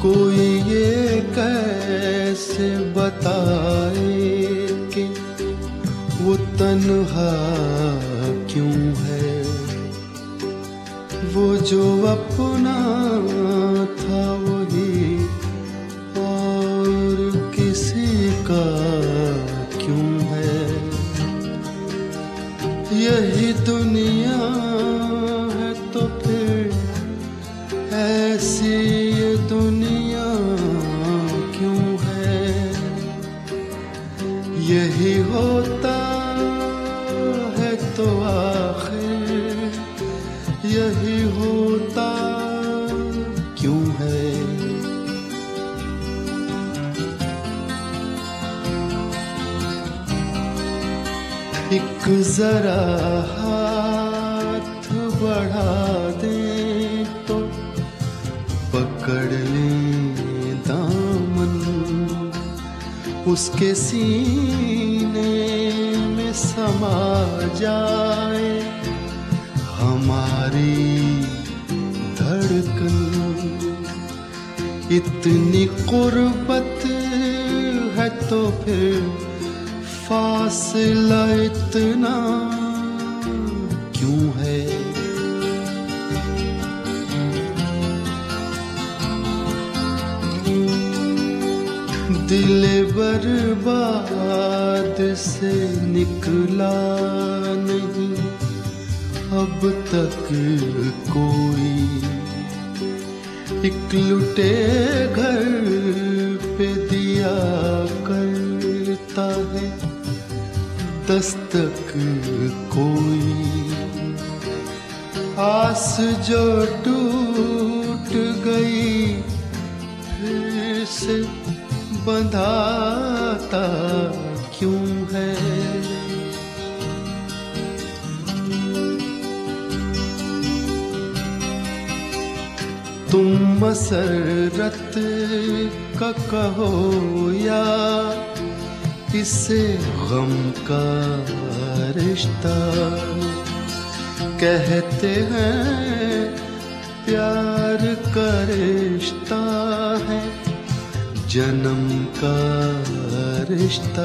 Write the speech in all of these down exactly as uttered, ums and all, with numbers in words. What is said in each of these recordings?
कोई ये कैसे बताए कि वो तन्हा क्यों है। वो जो अपना था वही और किसी का क्यों है। यही दुनिया है तो फिर ऐसी ये दुनिया क्यों है। यही होता है तो आखिर यही होता क्यों है। एक जरा हाथ बढ़ा दे तो पकड़ ले दामन, उसके सीने में समा जाए हमारी धड़कन। इतनी कुर्बत है तो फिर फासला इतना क्यों है। दिल बर्बाद से निकला नहीं अब तक कोई। एक लुटे घर पे दिया करता है दस्तक कोई। आस जो टूट गई फिर से बंधाता क्यों है। तुम मसरत का कहो या इससे गम का रिश्ता। कहते हैं प्यार का रिश्ता है जन्म का रिश्ता।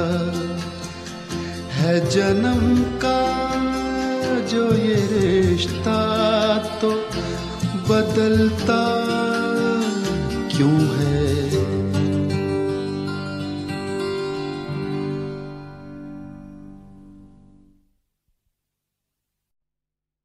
है जन्म का जो ये रिश्ता तो बदलता क्यों है।